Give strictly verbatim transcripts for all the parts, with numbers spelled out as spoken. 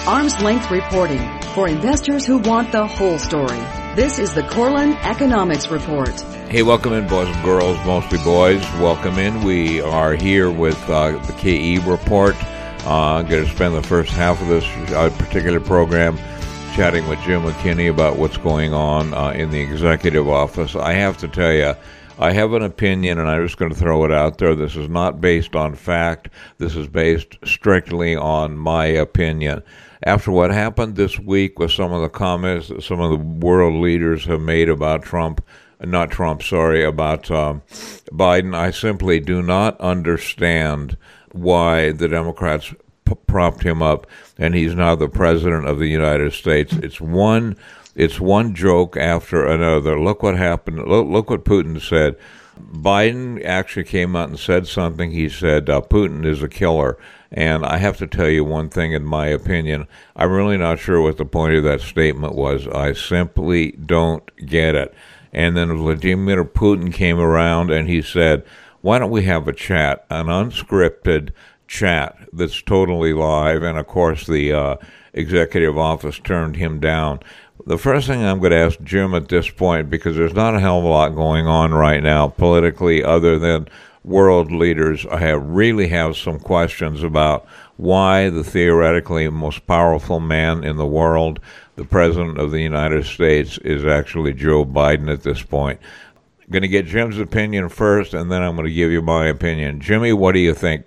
Arm's length reporting for investors who want the whole story. This is the Corlin Economics Report. Hey, welcome in, boys and girls, mostly boys. Welcome in. We are here with uh, the K E Report. Uh, I'm going to spend the first half of this uh, particular program chatting with Jim McKinney about what's going on uh, in the executive office. I have to tell you, I have an opinion, and I'm just going to throw it out there. This is not based on fact. This is based strictly on my opinion. After what happened this week with some of the comments that some of the world leaders have made about Trump, not Trump, sorry, about um, Biden, I simply do not understand why the Democrats p- propped him up and he's now the president of the United States. It's one... It's one joke after another. Look what happened. Look, look what Putin said. Biden actually came out and said something. He said, uh, Putin is a killer. And I have to tell you one thing, in my opinion, I'm really not sure what the point of that statement was. I simply don't get it. And then Vladimir Putin came around and he said, why don't we have a chat, an unscripted chat that's totally live? And, of course, the uh, executive office turned him down. The first thing I'm going to ask Jim at this point, because there's not a hell of a lot going on right now politically other than world leaders, I have really have some questions about why the theoretically most powerful man in the world, the President of the United States, is actually Joe Biden at this point. I'm going to get Jim's opinion first, and then I'm going to give you my opinion. Jimmy, what do you think?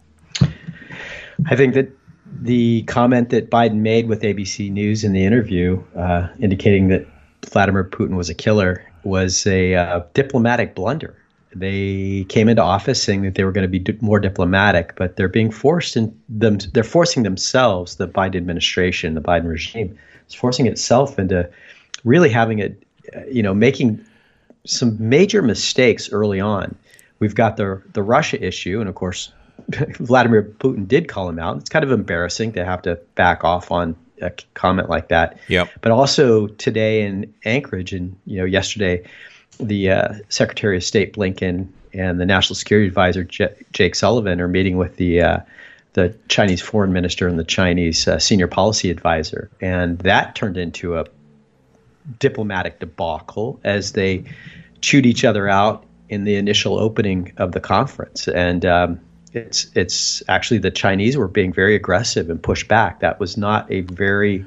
I think that the comment that Biden made with A B C News in the interview, uh, indicating that Vladimir Putin was a killer, was a uh, diplomatic blunder. They came into office saying that they were going to be di- more diplomatic, but they're being forced in them. They're forcing themselves. The Biden administration, the Biden regime, is forcing itself into really having a, you know, making some major mistakes early on. We've got the the Russia issue, and of course, Vladimir Putin did call him out. It's kind of embarrassing to have to back off on a comment like that. Yep. But also today in Anchorage, and you know, yesterday, the uh, Secretary of State Blinken and the National Security Advisor J- Jake Sullivan are meeting with the uh, the Chinese Foreign Minister and the Chinese uh, Senior Policy Advisor, and that turned into a diplomatic debacle as they chewed each other out in the initial opening of the conference. And um, It's it's actually the Chinese were being very aggressive and pushed back. That was not a very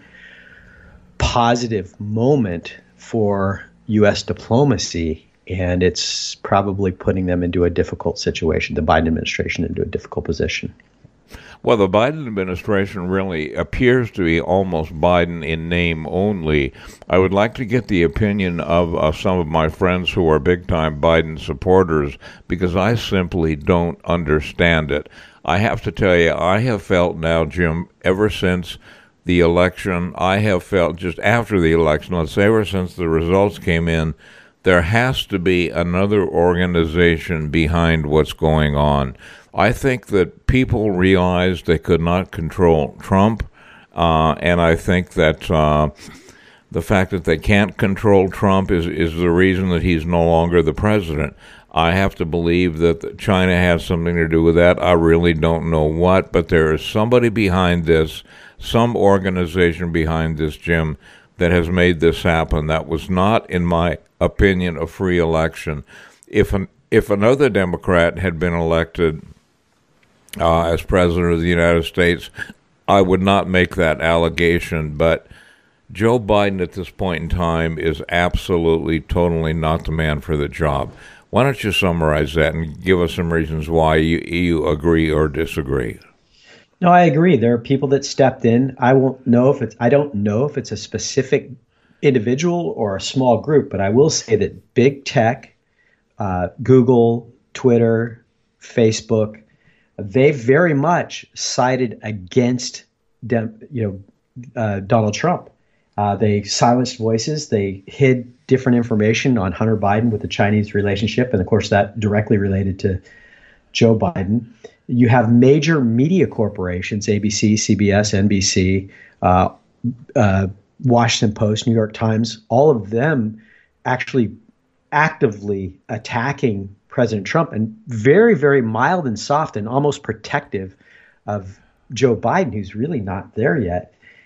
positive moment for U S diplomacy, and it's probably putting them into a difficult situation, the Biden administration into a difficult position. Well, the Biden administration really appears to be almost Biden in name only. I would like to get the opinion of uh, some of my friends who are big-time Biden supporters, because I simply don't understand it. I have to tell you, I have felt now, Jim, ever since the election, I have felt just after the election, let's say ever since the results came in, there has to be another organization behind what's going on. I think that people realized they could not control Trump, uh, and I think that uh, the fact that they can't control Trump is, is the reason that he's no longer the president. I have to believe that China has something to do with that. I really don't know what, but there is somebody behind this, some organization behind this, Jim, that has made this happen. That was not, in my opinion, a free election. If an, if another Democrat had been elected Uh, as President of the United States, I would not make that allegation. But Joe Biden at this point in time is absolutely, totally not the man for the job. Why don't you summarize that and give us some reasons why you, you agree or disagree? No, I agree. There are people that stepped in. I won't know if it's, I don't know if it's a specific individual or a small group, but I will say that big tech, uh, Google, Twitter, Facebook, they very much sided against dem, you know, uh, Donald Trump. Uh, they silenced voices. They hid different information on Hunter Biden with the Chinese relationship. And of course, that directly related to Joe Biden. You have major media corporations, A B C, C B S, N B C, uh, uh, Washington Post, New York Times, all of them actually actively attacking President Trump and very, very mild and soft and almost protective of Joe Biden, who's really not there yet.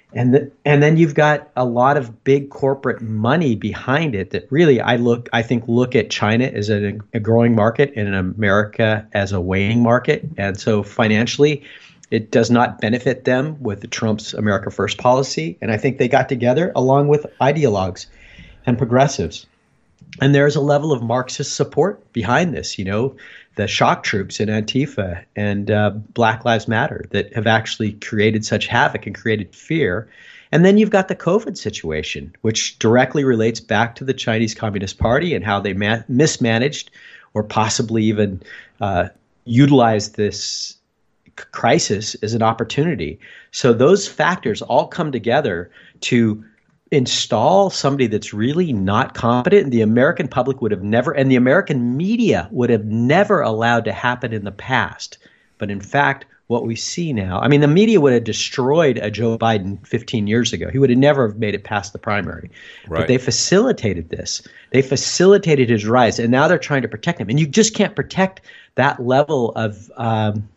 And the, and then you've got a lot of big corporate money behind it that really I look I think look at China as a, a growing market and America as a waning market. And so financially, it does not benefit them with the Trump's America First policy. And I think they got together along with ideologues and progressives. And there's a level of Marxist support behind this, you know, the shock troops in Antifa and uh, Black Lives Matter that have actually created such havoc and created fear. And then you've got the COVID situation, which directly relates back to the Chinese Communist Party and how they ma- mismanaged or possibly even uh, utilized this c- crisis as an opportunity. So those factors all come together to install somebody that's really not competent, and the American public would have never, and the American media would have never allowed to happen in the past. But in fact, what we see now, I mean, the media would have destroyed a Joe Biden fifteen years ago. He would have never have made it past the primary. Right. But they facilitated this. They facilitated his rise, and now they're trying to protect him. And you just can't protect that level of um,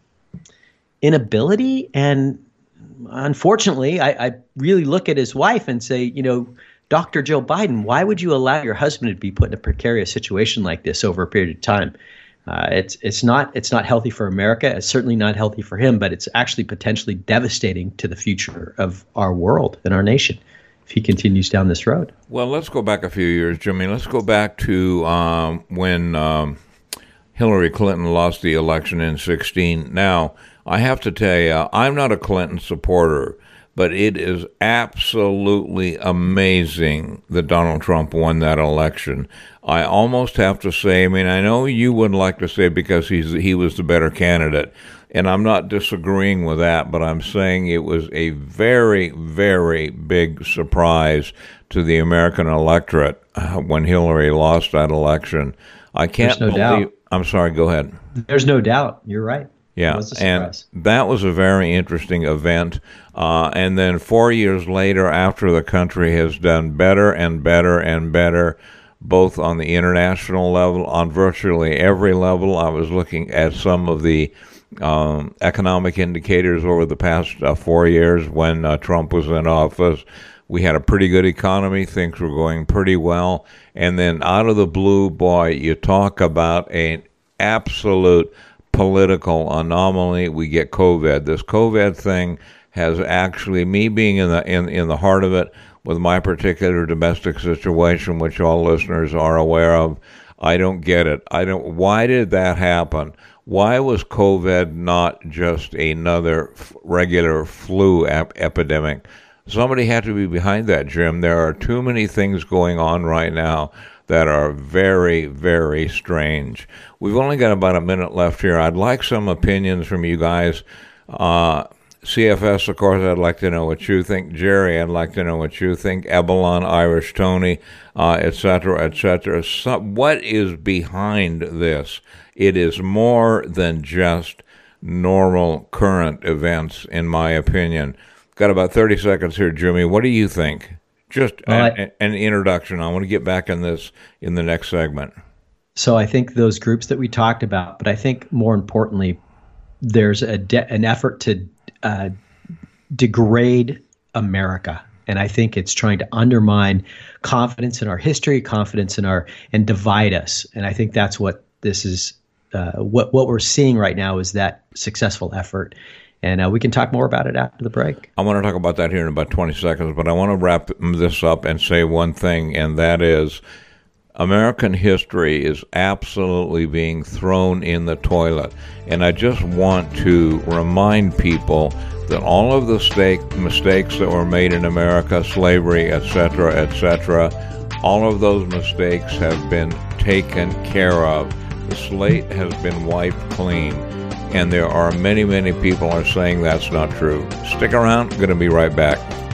inability. And unfortunately, I, I really look at his wife and say, you know, Doctor Joe Biden, why would you allow your husband to be put in a precarious situation like this over a period of time? Uh, it's it's not it's not healthy for America. It's certainly not healthy for him, but it's actually potentially devastating to the future of our world and our nation if he continues down this road. Well, let's go back a few years, Jimmy. Let's go back to um, when um, Hillary Clinton lost the election in sixteen. Now, I have to tell you, I'm not a Clinton supporter, but it is absolutely amazing that Donald Trump won that election. I almost have to say, I mean, I know you would like to say because he's he was the better candidate, and I'm not disagreeing with that, but I'm saying it was a very, very big surprise to the American electorate uh, when Hillary lost that election. I can't There's no believe. doubt. I'm sorry, go ahead. There's no doubt. You're right. Yeah, and that was a very interesting event. Uh, and then four years later, after the country has done better and better and better, both on the international level, on virtually every level. I was looking at some of the um, economic indicators over the past uh, four years when uh, Trump was in office. We had a pretty good economy. Things were going pretty well. And then out of the blue, boy, you talk about an absolute political anomaly. We get COVID. This COVID thing has actually, me being in the in, in the heart of it with my particular domestic situation, which all listeners are aware of, I don't get it. I don't. Why did that happen? Why was COVID not just another f- regular flu ep- epidemic? Somebody had to be behind that, Jim. There are too many things going on right now that are very, very strange. We've only got about a minute left here. I'd like some opinions from you guys. Uh, C F S, of course, I'd like to know what you think. Jerry, I'd like to know what you think. Ebelon, Irish Tony, uh, et cetera, et cetera. So, what is behind this? It is more than just normal current events, in my opinion. Got about thirty seconds here, Jimmy. What do you think? Just well, a, I, an introduction. I want to get back in this in the next segment. So I think those groups that we talked about, but I think more importantly, there's a de- an effort to uh, degrade America. And I think it's trying to undermine confidence in our history, confidence in our, and divide us. And I think that's what this is, uh, what, what we're seeing right now is that successful effort. And uh, we can talk more about it after the break. I want to talk about that here in about twenty seconds, but I want to wrap this up and say one thing, and that is American history is absolutely being thrown in the toilet. And I just want to remind people that all of the stake, mistakes that were made in America, slavery, et cetera, et cetera, all of those mistakes have been taken care of. The slate has been wiped clean. And there are many, many people are saying that's not true. Stick around. I'm going to be right back.